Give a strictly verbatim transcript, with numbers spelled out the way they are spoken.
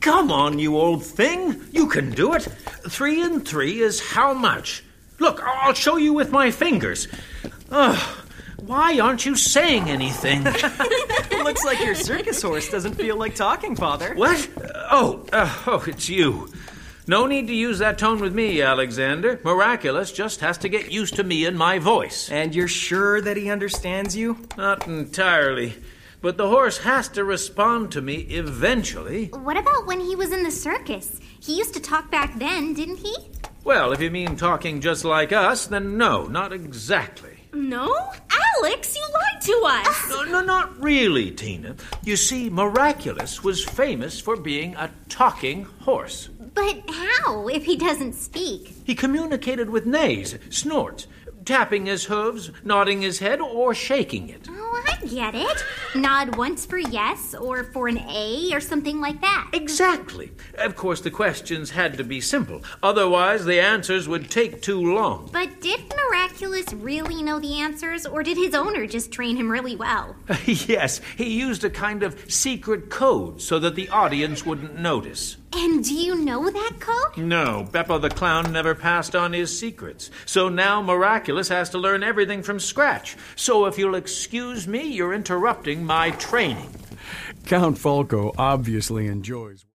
Come on, you old thing. You can do it. Three and three is how much? Look, I'll show you with my fingers. Ugh. Why aren't you saying anything? Looks like your circus horse doesn't feel like talking, Father. What? Oh, uh, oh, it's you. No need to use that tone with me, Alexander. Miraculous just has to get used to me and my voice. And you're sure that he understands you? Not entirely. But the horse has to respond to me eventually. What about when he was in the circus? He used to talk back then, didn't he? Well, if you mean talking just like us, then no, not exactly. No? Alex, you lied to us! No, no, not really, Tina. You see, Miraculous was famous for being a talking horse. But how, if he doesn't speak? He communicated with neighs, snorts, tapping his hooves, nodding his head, or shaking it. Oh, I get it. Nod once for yes, or for an A, or something like that. Exactly. Of course, the questions had to be simple. Otherwise, the answers would take too long. But did Miraculous really know the answers, or did his owner just train him really well? Yes, he used a kind of secret code so that the audience wouldn't notice. And do you know that code? No, Beppo the Clown never passed on his secrets. So now Miraculous has to learn everything from scratch. So if you'll excuse me, you're interrupting my training. Count Falco obviously enjoys